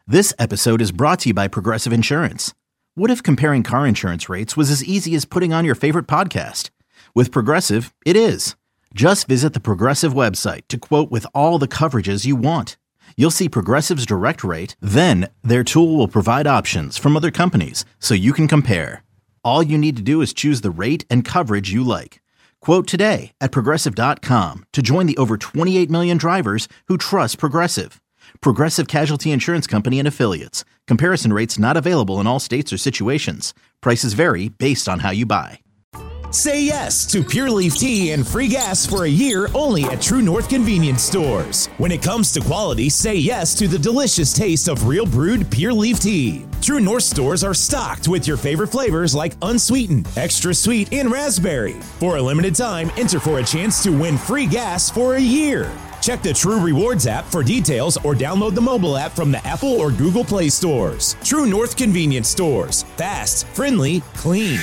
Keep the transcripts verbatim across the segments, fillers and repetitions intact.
This episode is brought to you by Progressive Insurance. What if comparing car insurance rates was as easy as putting on your favorite podcast? With Progressive, it is. Just visit the Progressive website to quote with all the coverages you want. You'll see Progressive's direct rate, then their tool will provide options from other companies so you can compare. All you need to do is choose the rate and coverage you like. Quote today at progressive dot com to join the over twenty-eight million drivers who trust Progressive. Progressive Casualty Insurance Company and Affiliates. Comparison rates not available in all states or situations. Prices vary based on how you buy. Say yes to Pure Leaf Tea and free gas for a year only at True North Convenience Stores. When it comes to quality, say yes to the delicious taste of real brewed Pure Leaf Tea. True North stores are stocked with your favorite flavors like unsweetened, extra sweet, and raspberry. For a limited time, enter for a chance to win free gas for a year. Check the True Rewards app for details or download the mobile app from the Apple or Google Play stores. True North Convenience Stores. Fast, friendly, clean.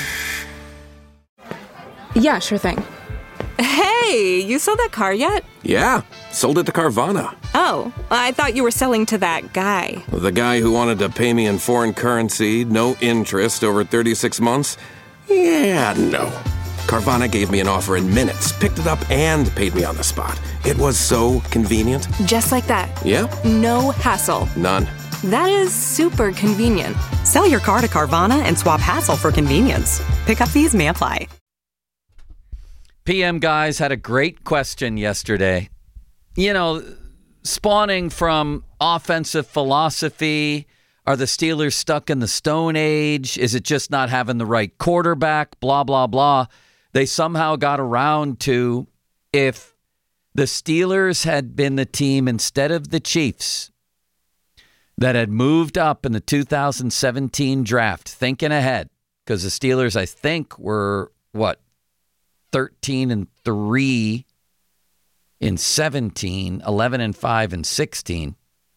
Yeah, sure thing. Hey, you sold that car yet? Yeah, sold it to Carvana. Oh, I thought you were selling to that guy. The guy who wanted to pay me in foreign currency, no interest, over thirty-six months? Yeah, no. Carvana gave me an offer in minutes, picked it up, and paid me on the spot. It was so convenient. Just like that. Yeah. No hassle. None. That is super convenient. Sell your car to Carvana and swap hassle for convenience. Pickup fees may apply. P M guys had a great question yesterday. You know, spawning from offensive philosophy. Are the Steelers stuck in the Stone Age? Is it just not having the right quarterback? Blah, blah, blah. They somehow got around to if the Steelers had been the team instead of the Chiefs that had moved up in the two thousand seventeen draft, thinking ahead, because the Steelers, I think, were, what, thirteen and three in seventeen, eleven and five in sixteen,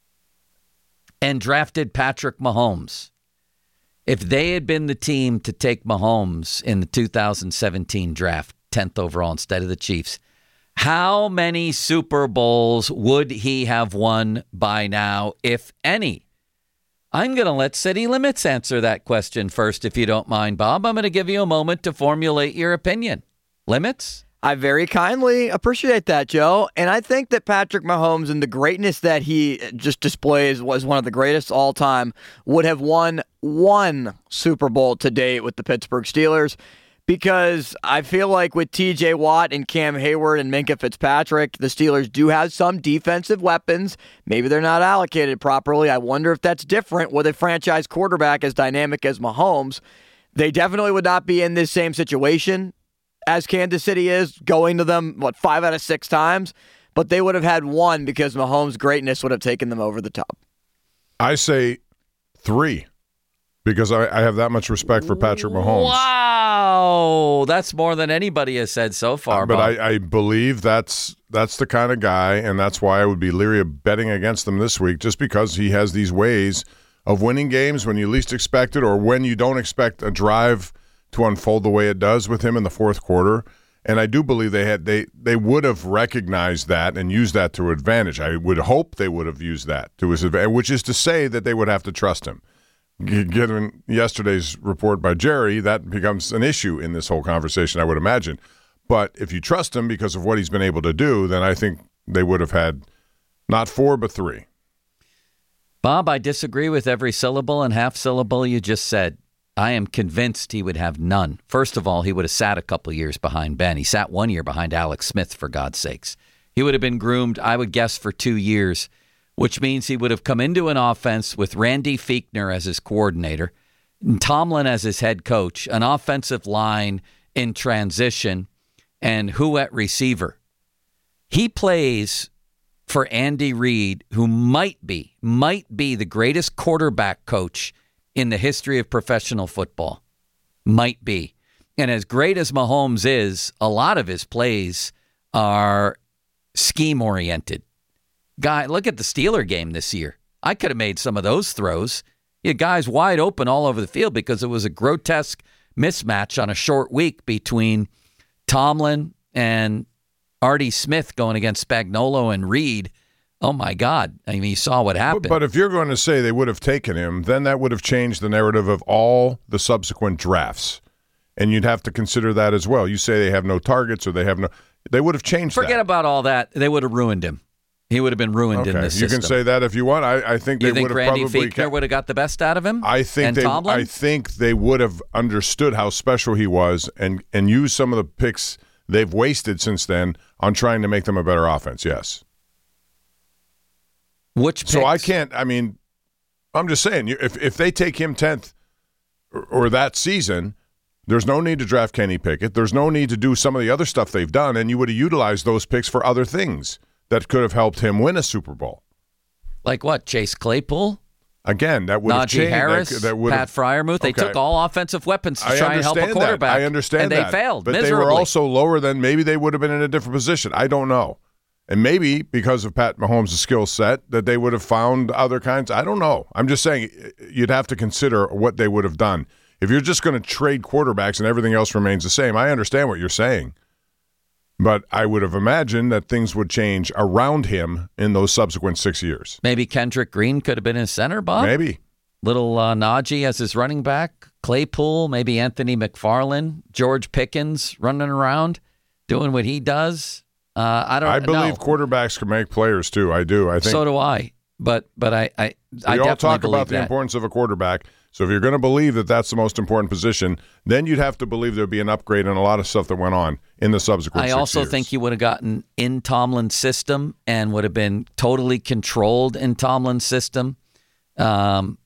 and drafted Patrick Mahomes. If they had been the team to take Mahomes in the two thousand seventeen draft, tenth overall instead of the Chiefs, how many Super Bowls would he have won by now, if any? I'm going to let City Limits answer that question first, if you don't mind, Bob. I'm going to give you a moment to formulate your opinion. Limits? I very kindly appreciate that, Joe. And I think that Patrick Mahomes and the greatness that he just displays was one of the greatest all time, would have won one Super Bowl to date with the Pittsburgh Steelers, because I feel like with T J Watt and Cam Hayward and Minkah Fitzpatrick, the Steelers do have some defensive weapons. Maybe they're not allocated properly. I wonder if that's different with a franchise quarterback as dynamic as Mahomes. They definitely would not be in this same situation as Kansas City is, going to them, what, five out of six times, but they would have had one because Mahomes' greatness would have taken them over the top. I say three, because I, I have that much respect for Patrick Mahomes. Wow, that's more than anybody has said so far. Uh, but Bob. I, I believe that's that's the kind of guy, and that's why I would be leery of betting against them this week, just because he has these ways of winning games when you least expect it, or when you don't expect a drive to unfold the way it does with him in the fourth quarter. And I do believe they had they they would have recognized that and used that to advantage. I would hope they would have used that to his advantage, which is to say that they would have to trust him. Given yesterday's report by Jerry, that becomes an issue in this whole conversation, I would imagine. But if you trust him because of what he's been able to do, then I think they would have had not four, but three. Bob, I disagree with every syllable and half syllable you just said. I am convinced he would have none. First of all, he would have sat a couple years behind Ben. He sat one year behind Alex Smith, for God's sakes. He would have been groomed, I would guess, for two years, which means he would have come into an offense with Randy Fichtner as his coordinator, and Tomlin as his head coach, an offensive line in transition, and who at receiver. He plays for Andy Reid, who might be, might be the greatest quarterback coach in the history of professional football. Might be. And as great as Mahomes is, a lot of his plays are scheme-oriented. Guy, look at the Steeler game this year. I could have made some of those throws. You had guys wide open all over the field because it was a grotesque mismatch on a short week between Tomlin and Artie Smith going against Spagnuolo and Reed Oh, my God. I mean, you saw what happened. But, but if you're going to say they would have taken him, then that would have changed the narrative of all the subsequent drafts. And you'd have to consider that as well. You say they have no targets or they have no – they would have changed Forget that. about all that. They would have ruined him. He would have been ruined okay. in this you system. can say that if you want. I, I think you they think would have Randy probably Fichtner would have got the best out of him? I think and they Tomlin? I think they would have understood how special he was and, and used some of the picks they've wasted since then on trying to make them a better offense, yes. Which picks? So I can't, I mean, I'm just saying, if if they take him tenth or, or that season, there's no need to draft Kenny Pickett. There's no need to do some of the other stuff they've done, and you would have utilized those picks for other things that could have helped him win a Super Bowl. Like what? Chase Claypool? Again, that would have Najee changed. Harris, that, that would Pat have, Fryermuth. They okay. took all offensive weapons to I try and help a understand quarterback. That. I understand and that. they failed but miserably. they were also lower than maybe they would have been in a different position. I don't know. And maybe because of Pat Mahomes' skill set that they would have found other kinds. I don't know. I'm just saying you'd have to consider what they would have done. If you're just going to trade quarterbacks and everything else remains the same, I understand what you're saying. But I would have imagined that things would change around him in those subsequent six years. Maybe Kendrick Green could have been his center, Bob? Maybe. Little uh, Najee as his running back, Claypool, maybe Anthony McFarlane, George Pickens running around, doing what he does. Uh, I don't. I believe no. quarterbacks can make players too. I do. I think so do I. But but I I, we I all definitely talk believe about the that. importance of a quarterback. So if you're going to believe that that's the most important position, then you'd have to believe there'd be an upgrade in a lot of stuff that went on in the subsequent. I six also years. think he would have gotten in Tomlin's system and would have been totally controlled in Tomlin's system. Um,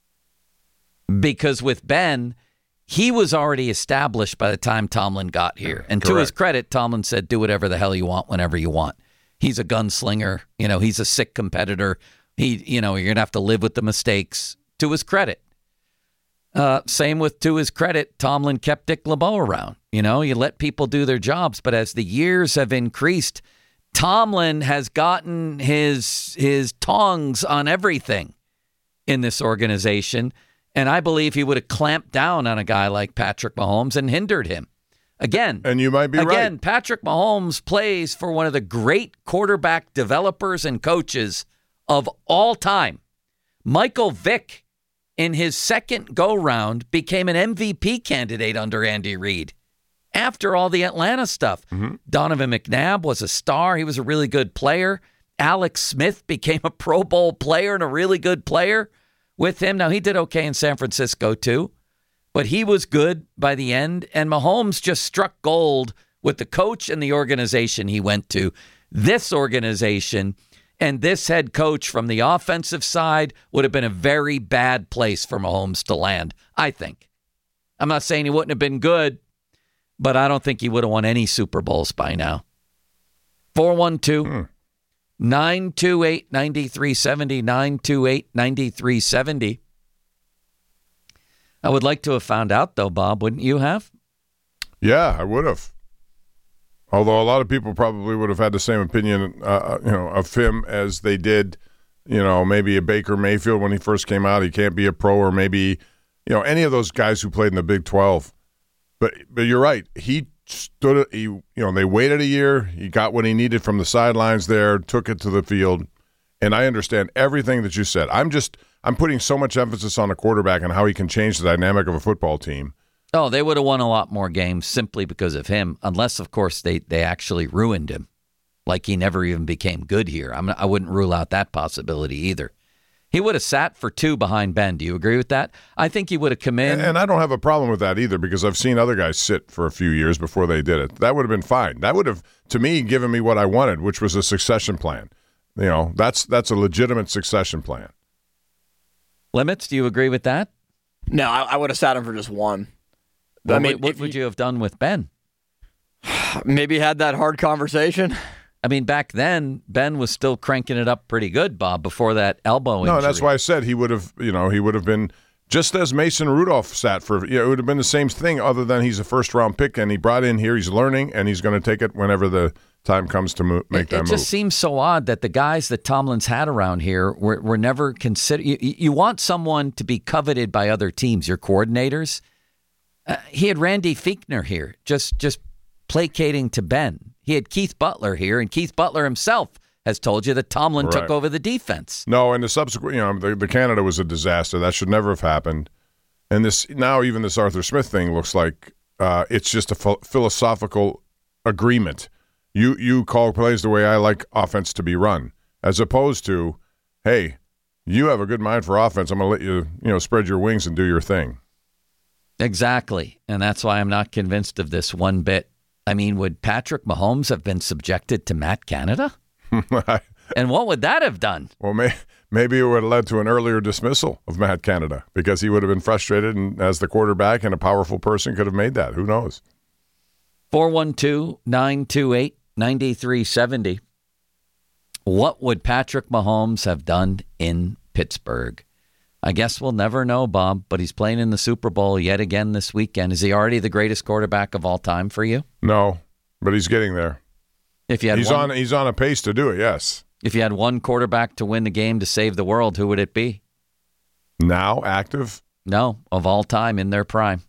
because with Ben, he was already established by the time Tomlin got here. And to Correct. his credit, Tomlin said, do whatever the hell you want whenever you want. He's a gunslinger. You know, he's a sick competitor. He, you know, you're going to have to live with the mistakes. To his credit. Uh, same with, to his credit, Tomlin kept Dick LeBeau around. You know, you let people do their jobs, but as the years have increased, Tomlin has gotten his his tongs on everything in this organization, and I believe he would have clamped down on a guy like Patrick Mahomes and hindered him. Again, and you might be again, right. Patrick Mahomes plays for one of the great quarterback developers and coaches of all time. Michael Vick, in his second go-round, became an M V P candidate under Andy Reid after all the Atlanta stuff. Mm-hmm. Donovan McNabb was a star. He was a really good player. Alex Smith became a Pro Bowl player and a really good player with him. Now, he did okay in San Francisco, too, but he was good by the end, and Mahomes just struck gold with the coach and the organization he went to. This organization and this head coach from the offensive side would have been a very bad place for Mahomes to land, I think. I'm not saying he wouldn't have been good, but I don't think he would have won any Super Bowls by now. four one two, nine two eight, nine three seven zero, nine two eight, nine three seven zero. I would like to have found out, though, Bob, wouldn't you have? Yeah, I would have. Although a lot of people probably would have had the same opinion, uh, you know, of him as they did, you know, maybe a Baker Mayfield when he first came out. He can't be a pro, or maybe, you know, any of those guys who played in the Big twelve. But but you're right. He stood. He you know they waited a year. He got what he needed from the sidelines there, took it to the field, and I understand everything that you said. I'm just I'm putting so much emphasis on a quarterback and how he can change the dynamic of a football team. Oh, they would have won a lot more games simply because of him, unless, of course, they, they actually ruined him, like he never even became good here. I'm, I wouldn't rule out that possibility either. He would have sat for two behind Ben. Do you agree with that? I think he would have come in. And, and I don't have a problem with that either, because I've seen other guys sit for a few years before they did it. That would have been fine. That would have, to me, given me what I wanted, which was a succession plan. You know, that's that's a legitimate succession plan. Limits, do you agree with that? No, I, I would have sat him for just one. Well, I mean, what, what would you have done with Ben? Maybe had that hard conversation. I mean, back then, Ben was still cranking it up pretty good, Bob, before that elbow injury. No, that's why I said he would have, you know, he would have been just as Mason Rudolph sat for, you know, it would have been the same thing, other than he's a first round pick and he brought in here, he's learning, and he's going to take it whenever the time comes to mo- make it, that it move. It just seems so odd that the guys that Tomlin's had around here were, were never considered. You, you want someone to be coveted by other teams, your coordinators. Uh, he had Randy Fichtner here, just just placating to Ben. He had Keith Butler here, and Keith Butler himself has told you that Tomlin Right. took over the defense. No, and the subsequent, you know, the, the Canada was a disaster. That should never have happened. And this now, even this Arthur Smith thing looks like uh, it's just a ph- philosophical agreement. You you call plays the way I like offense to be run, as opposed to, hey, you have a good mind for offense. I'm going to let you, you know, spread your wings and do your thing. Exactly. And that's why I'm not convinced of this one bit. I mean, would Patrick Mahomes have been subjected to Matt Canada? And what would that have done? Well, may, maybe it would have led to an earlier dismissal of Matt Canada because he would have been frustrated, and as the quarterback and a powerful person could have made that. Who knows? four one two, nine two eight, nine three seven zero. What would Patrick Mahomes have done in Pittsburgh? I guess we'll never know, Bob, but he's playing in the Super Bowl yet again this weekend. Is he already the greatest quarterback of all time for you? No, but he's getting there. If you had he's one, on he's on a pace to do it, yes. If you had one quarterback to win the game to save the world, who would it be? Now active? No, of all time in their prime.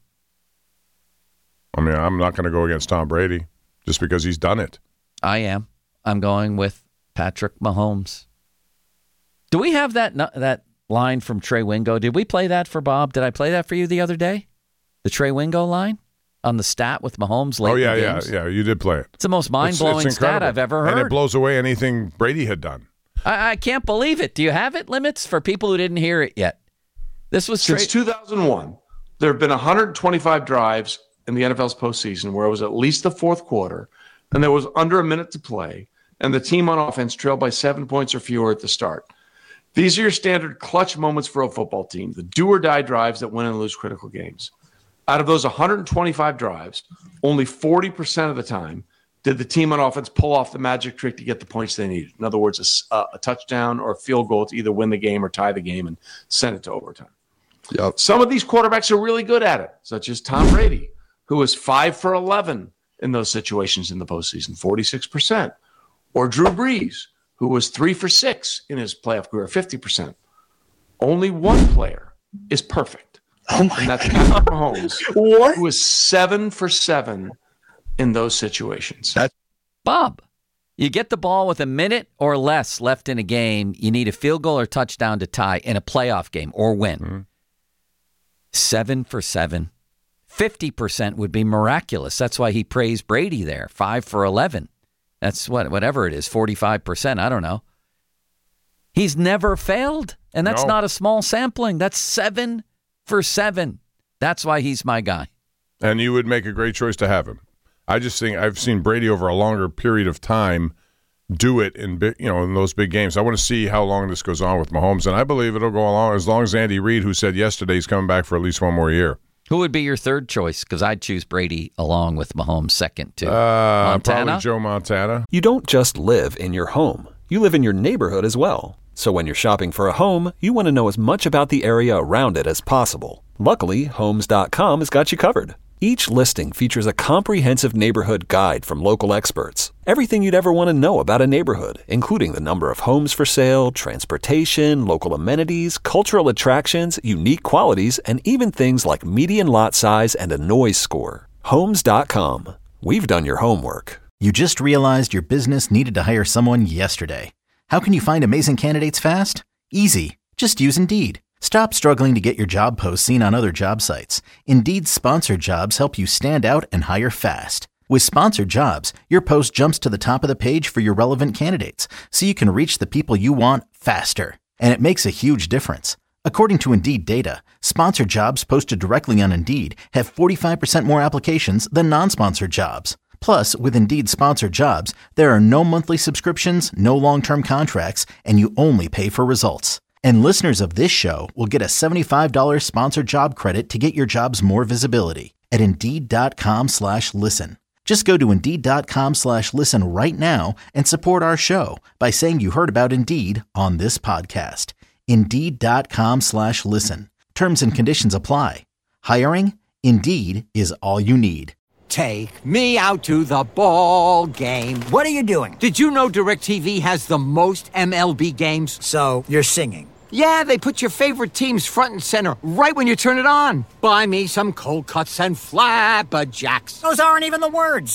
I mean, I'm not going to go against Tom Brady just because he's done it. I am. I'm going with Patrick Mahomes. Do we have that that line from Trey Wingo? Did we play that for Bob? Did I play that for you the other day? The Trey Wingo line on the stat with Mahomes late Oh, yeah, in the yeah, games? yeah. You did play it. It's the most mind-blowing It's- it's stat incredible. I've ever heard. And it blows away anything Brady had done. I, I can't believe it. Do you have it, Limits, for people who didn't hear it yet? This was Since Trey- two thousand one, there have been one hundred twenty-five drives in the N F L's postseason where it was at least the fourth quarter, and there was under a minute to play, and the team on offense trailed by seven points or fewer at the start. These are your standard clutch moments for a football team, the do-or-die drives that win and lose critical games. Out of those one hundred twenty-five drives, only forty percent of the time did the team on offense pull off the magic trick to get the points they needed. In other words, a, a touchdown or a field goal to either win the game or tie the game and send it to overtime. Yep. Some of these quarterbacks are really good at it, such as Tom Brady, who was five for eleven in those situations in the postseason, forty-six percent. Or Drew Brees, who was three for six in his playoff career, fifty percent. Only one player is perfect. Oh my and that's God. Patrick Mahomes, What? who was seven for seven in those situations. That's Bob, you get the ball with a minute or less left in a game. You need a field goal or touchdown to tie in a playoff game or win. Mm-hmm. Seven for seven. fifty percent would be miraculous. That's why he praised Brady there. Five for eleven. That's what, whatever it is, forty-five percent. I don't know. He's never failed. And that's No. not a small sampling. That's seven for seven. That's why he's my guy. And you would make a great choice to have him. I just think I've seen Brady over a longer period of time do it in big, you know, in those big games. I want to see how long this goes on with Mahomes, and I believe it'll go along as long as Andy Reid, who said yesterday he's coming back for at least one more year. Who would be your third choice? Because I'd choose Brady along with Mahomes second, too. Uh, Montana? Probably Joe Montana. You don't just live in your home. You live in your neighborhood as well. So when you're shopping for a home, you want to know as much about the area around it as possible. Luckily, Homes dot com has got you covered. Each listing features a comprehensive neighborhood guide from local experts. Everything you'd ever want to know about a neighborhood, including the number of homes for sale, transportation, local amenities, cultural attractions, unique qualities, and even things like median lot size and a noise score. Homes dot com. We've done your homework. You just realized your business needed to hire someone yesterday. How can you find amazing candidates fast? Easy. Just use Indeed. Stop struggling to get your job posts seen on other job sites. Indeed's sponsored jobs help you stand out and hire fast. With sponsored jobs, your post jumps to the top of the page for your relevant candidates, so you can reach the people you want faster. And it makes a huge difference. According to Indeed data, sponsored jobs posted directly on Indeed have forty-five percent more applications than non-sponsored jobs. Plus, with Indeed sponsored jobs, there are no monthly subscriptions, no long-term contracts, and you only pay for results. And listeners of this show will get a seventy-five dollars sponsored job credit to get your jobs more visibility at Indeed.com slash listen. Just go to Indeed.com slash listen right now and support our show by saying you heard about Indeed on this podcast. Indeed.com slash listen. Terms and conditions apply. Hiring? Indeed is all you need. Take me out to the ball game. What are you doing? Did you know DirecTV has the most M L B games? So, you're singing. Yeah, they put your favorite teams front and center right when you turn it on. Buy me some cold cuts and flapjacks. Those aren't even the words.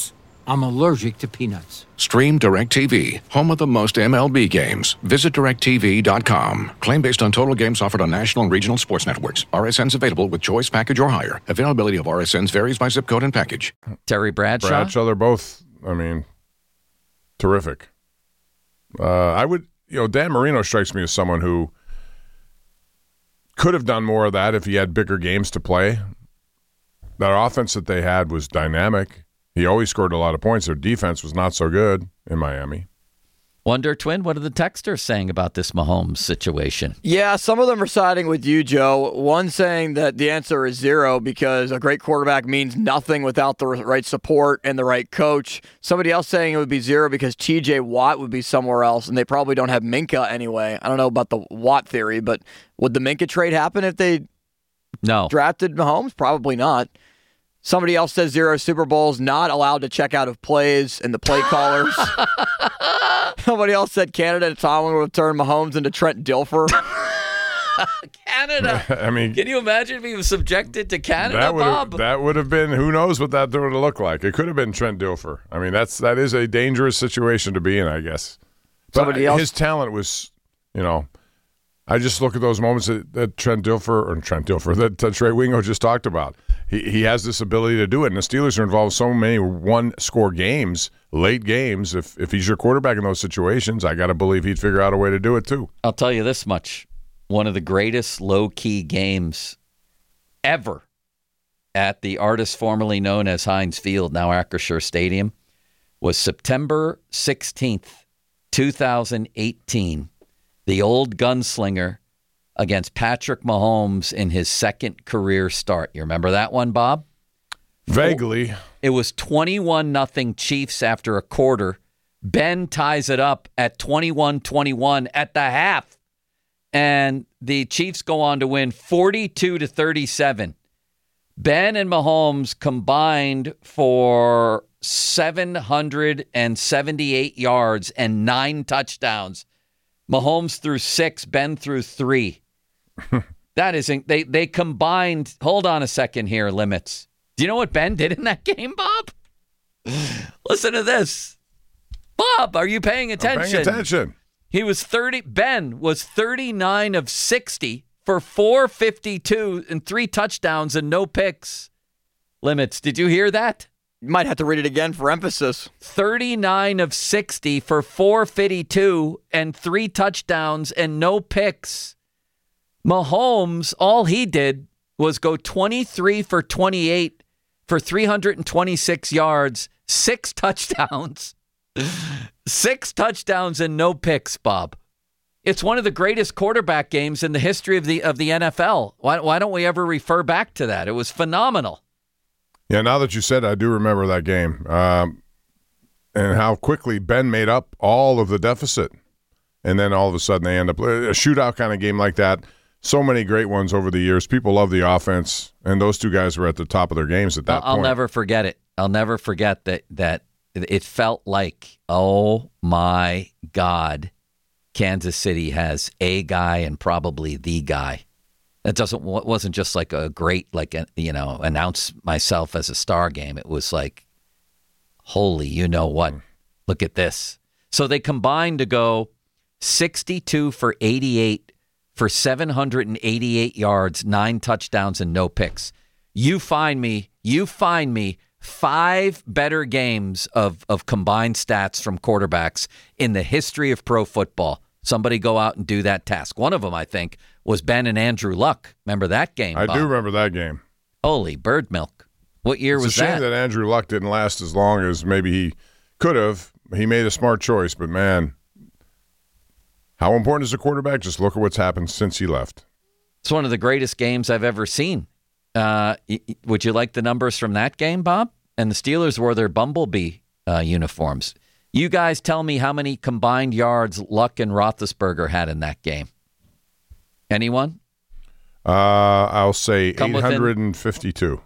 I'm allergic to peanuts. Stream DirecTV, home of the most M L B games. Visit direct T V dot com. Claim based on total games offered on national and regional sports networks. R S Ns available with choice package or higher. Availability of R S Ns varies by zip code and package. Terry Bradshaw? Bradshaw, they're both, I mean, terrific. Uh, I would, you know, Dan Marino strikes me as someone who could have done more of that if he had bigger games to play. That offense that they had was dynamic. He always scored a lot of points. Their defense was not so good in Miami. Wonder Twin, what are the texters saying about this Mahomes situation? Yeah, some of them are siding with you, Joe. One saying that the answer is zero because a great quarterback means nothing without the right support and the right coach. Somebody else saying it would be zero because T J Watt would be somewhere else, and they probably don't have Minka anyway. I don't know about the Watt theory, but would the Minka trade happen if they no drafted Mahomes? Probably not. Somebody else says zero Super Bowls, not allowed to check out of plays and the play callers. Somebody else said Canada and Tomlin will turn Mahomes into Trent Dilfer. Canada. I mean, can you imagine if he was subjected to Canada, that would Bob? have, that would have been, who knows what that would have looked like. It could have been Trent Dilfer. I mean, that's that is a dangerous situation to be in, I guess. But Somebody else. His talent was, you know, I just look at those moments that, that Trent Dilfer, or Trent Dilfer, that uh, Trey Wingo just talked about. He he has this ability to do it, and the Steelers are involved in so many one-score games, late games. If if he's your quarterback in those situations, I got to believe he'd figure out a way to do it too. I'll tell you this much. One of the greatest low-key games ever at the artist formerly known as Heinz Field, now Acrisure Stadium, was September sixteenth, twenty eighteen. The old gunslinger against Patrick Mahomes in his second career start. You remember that one, Bob? Vaguely. It was twenty-one nothing Chiefs after a quarter. Ben ties it up at twenty-one twenty-one at the half. And the Chiefs go on to win forty-two to thirty-seven. Ben and Mahomes combined for seven hundred seventy-eight yards and nine touchdowns. Mahomes threw six, Ben threw three. That isn't, they, they combined, hold on a second here, Limits. Do you know what Ben did in that game, Bob? Listen to this. Bob, are you paying attention? I'm paying attention. He was thirty, Ben was thirty-nine of sixty for four fifty-two and three touchdowns and no picks. Limits, did you hear that? You might have to read it again for emphasis. thirty-nine of sixty for four fifty-two and three touchdowns and no picks. Mahomes, all he did was go twenty-three for twenty-eight for three hundred twenty-six yards, six touchdowns, six touchdowns and no picks, Bob. It's one of the greatest quarterback games in the history of the of the N F L. Why, why don't we ever refer back to that? It was phenomenal. Yeah, now that you said it, I do remember that game um, and how quickly Ben made up all of the deficit. And then all of a sudden they end up a shootout kind of game like that. So many great ones over the years. People love the offense, and those two guys were at the top of their games at that I'll point. I'll never forget it. I'll never forget that that it felt like, oh my God, Kansas City has a guy and probably the guy. It doesn't wasn't just like a great, like, a, you know, announce myself as a star game. It was like, holy, you know what? Look at this. So they combined to go sixty-two for eighty-eight for seven hundred eighty-eight yards, nine touchdowns, and no picks. You find me, you find me five better games of, of combined stats from quarterbacks in the history of pro football. Somebody go out and do that task. One of them, I think, was Ben and Andrew Luck. Remember that game, I Bob? do remember that game. Holy bird milk. What year it's was a shame that? that Andrew Luck didn't last as long as maybe he could have. He made a smart choice, but man, how important is a quarterback? Just look at what's happened since he left. It's one of the greatest games I've ever seen. Uh, would you like the numbers from that game, Bob? And the Steelers wore their Bumblebee uh, uniforms. You guys tell me how many combined yards Luck and Roethlisberger had in that game. Anyone? Uh, I'll say Come eight hundred fifty-two.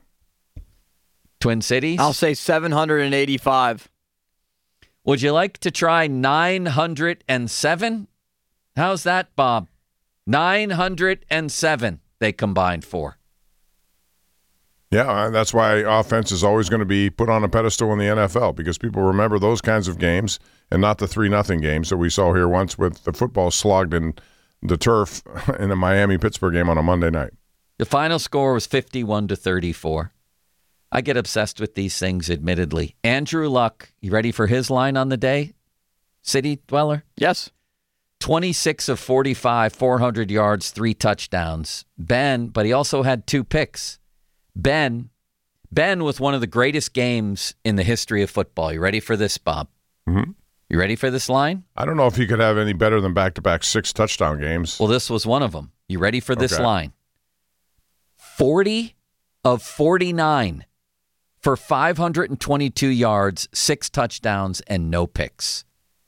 Twin Cities? I'll say seven hundred eighty-five. Would you like to try nine hundred seven? How's that, Bob? nine hundred seven they combined for. Yeah, that's why offense is always going to be put on a pedestal in the N F L, because people remember those kinds of games and not the three nothing games that we saw here once with the football slogged in the turf in the Miami-Pittsburgh game on a Monday night. The final score was fifty-one to thirty-four. I get obsessed with these things, admittedly. Andrew Luck, you ready for his line on the day? City Dweller? Yes. twenty-six of forty-five, four hundred yards, three touchdowns. Ben, but he also had two picks. Ben, Ben with one of the greatest games in the history of football. You ready for this, Bob? Mm-hmm. You ready for this line? I don't know if he could have any better than back-to-back six touchdown games. Well, this was one of them. You ready for this Okay. line? forty of forty-nine for five hundred twenty-two yards, six touchdowns, and no picks.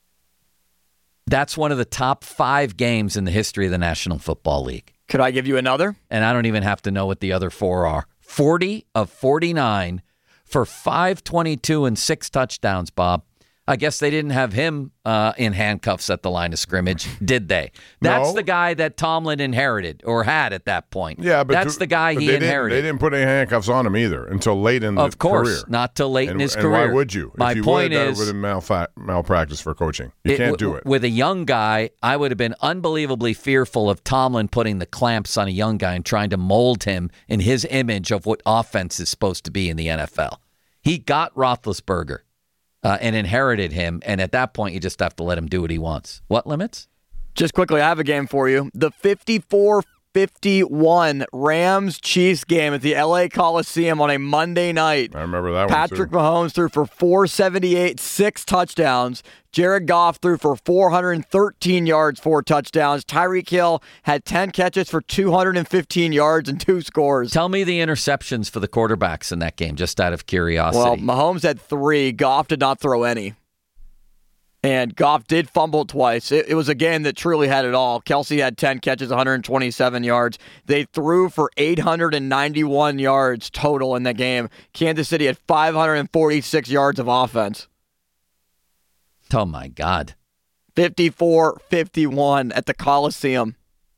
That's one of the top five games in the history of the National Football League. Could I give you another? And I don't even have to know what the other four are. forty of forty-nine for five twenty-two and six touchdowns, Bob. I guess they didn't have him uh, in handcuffs at the line of scrimmage, did they? That's No. the guy that Tomlin inherited or had at that point. Yeah, but that's to- the guy but he they didn't- inherited. They didn't put any handcuffs on him either until late in the Of course, career. not till late and, in his and career. why would you? My if you point would, that is, would have been malfa- malpractice for coaching. You it- can't w- do it. With a young guy, I would have been unbelievably fearful of Tomlin putting the clamps on a young guy and trying to mold him in his image of what offense is supposed to be in the N F L. He got Roethlisberger uh, and inherited him, and at that point, you just have to let him do what he wants. What limits? Just quickly, I have a game for you. The fifty-four fifty-one Rams-Chiefs game at the L A Coliseum on a Monday night. I remember that Patrick one, Mahomes threw for four seventy-eight, six touchdowns. Jared Goff threw for four hundred thirteen yards, four touchdowns. Tyreek Hill had ten catches for two hundred fifteen yards and two scores. Tell me the interceptions for the quarterbacks in that game, just out of curiosity. Well, Mahomes had three. Goff did not throw any. And Goff did fumble twice. It, it was a game that truly had it all. Kelsey had ten catches, one hundred twenty-seven yards. They threw for eight hundred ninety-one yards total in the game. Kansas City had five hundred forty-six yards of offense. Oh, my God. fifty-four fifty-one at the Coliseum.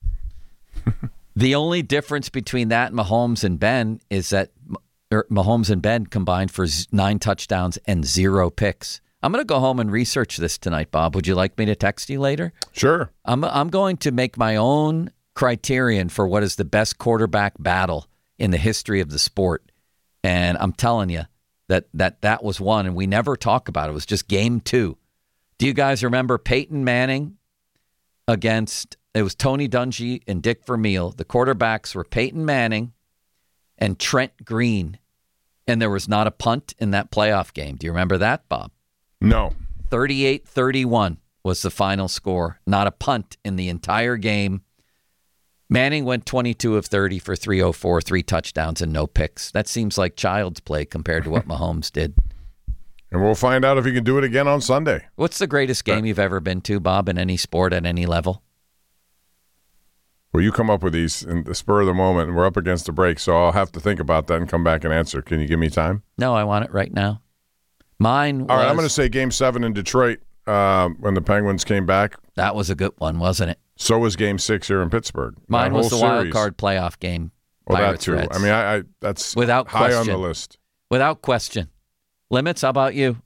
The only difference between that and Mahomes and Ben is that er, Mahomes and Ben combined for z- nine touchdowns and zero picks. I'm going to go home and research this tonight, Bob. Would you like me to text you later? Sure. I'm I'm going to make my own criterion for what is the best quarterback battle in the history of the sport. And I'm telling you that that, that was one, and we never talk about it. It was just game two. Do you guys remember Peyton Manning against, it was Tony Dungy and Dick Vermeil. The quarterbacks were Peyton Manning and Trent Green, and there was not a punt in that playoff game. Do you remember that, Bob? No. thirty-eight thirty-one was the final score. Not a punt in the entire game. Manning went twenty-two of thirty for three oh four, three touchdowns and no picks. That seems like child's play compared to what Mahomes did. And we'll find out if he can do it again on Sunday. What's the greatest game you've ever been to, Bob, in any sport at any level? Well, you come up with these in the spur of the moment, and we're up against the break, so I'll have to think about that and come back and answer. Can you give me time? No, I want it right now. Mine was... All right, I'm going to say Game seven in Detroit uh, when the Penguins came back. That was a good one, wasn't it? So was Game six here in Pittsburgh. Mine That was the whole wild series. card playoff game. Well, that Pirates too. Reds. I mean, I, I that's Without high question. on the list. Without question. Limits, how about you?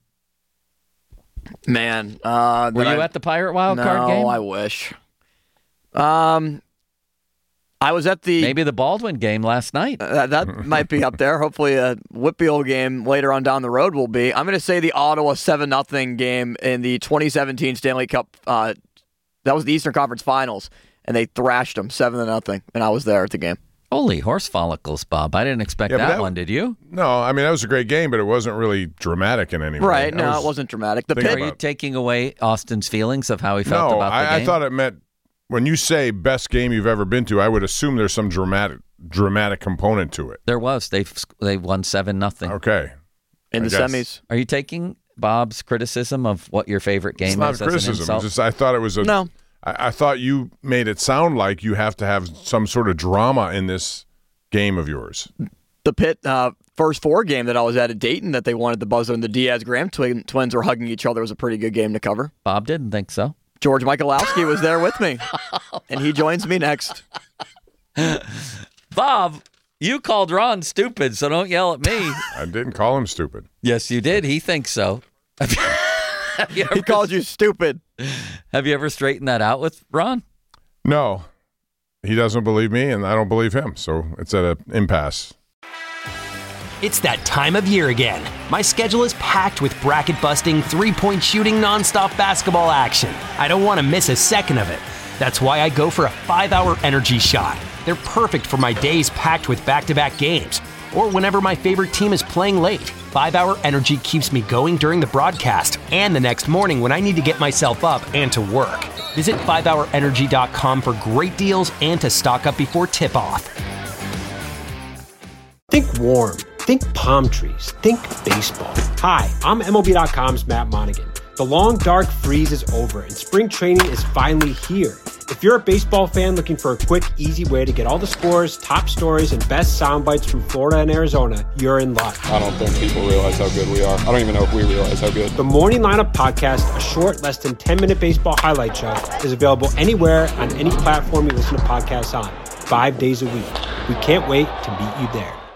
Man. Uh, Were that you I- at the Pirate Wild no, Card game? I wish. Um, I was at the... Maybe the Baldwin game last night. Uh, that might be up there. Hopefully a Whitfield game later on down the road will be. I'm going to say the Ottawa seven nothing game in the twenty seventeen Stanley Cup. Uh, that was the Eastern Conference Finals, and they thrashed them seven to nothing, and I was there at the game. Holy horse follicles, Bob. I didn't expect Yeah, but that, that- one, did you? No, I mean, that was a great game, but it wasn't really dramatic in any way. Right, That no, was- it wasn't dramatic. The Think pit, Are you taking away Austin's feelings of how he felt No, about the I, game? I thought it meant when you say best game you've ever been to, I would assume there's some dramatic dramatic component to it. There was. They they won seven nothing. Okay. in I the guess. semis. Are you taking Bob's criticism of what your favorite game It's not is as an criticism. insult? It's just I thought it was a. No. I, I thought you made it sound like you have to have some sort of drama in this game of yours. The Pitt uh, first four game that I was at at Dayton that they wanted the buzzer and the Diaz-Graham twin, twins were hugging each other was a pretty good game to cover. Bob didn't think so. George Michalowski was there with me, and he joins me next. Bob, You called Ron stupid, so don't yell at me. I didn't call him stupid. Yes, you did. He thinks so. Have you ever, He called you stupid. Have you ever straightened that out with Ron? No. He doesn't believe me, and I don't believe him, so it's at an impasse. It's that time of year again. My schedule is packed with bracket-busting, three-point shooting, nonstop basketball action. I don't want to miss a second of it. That's why I go for a five-hour energy shot. They're perfect for my days packed with back-to-back games, or whenever my favorite team is playing late. five-hour energy keeps me going during the broadcast and the next morning when I need to get myself up and to work. Visit five hour energy dot com for great deals and to stock up before tip-off. Think warm. Think palm trees. Think baseball. Hi, I'm M L B dot com's Matt Monaghan. The long, dark freeze is over, and spring training is finally here. If you're a baseball fan looking for a quick, easy way to get all the scores, top stories, and best sound bites from Florida and Arizona, you're in luck. I don't think people realize how good we are. I don't even know if we realize how good. The Morning Lineup Podcast, a short, less than ten-minute baseball highlight show, is available anywhere on any platform you listen to podcasts on, five days a week. We can't wait to meet you there.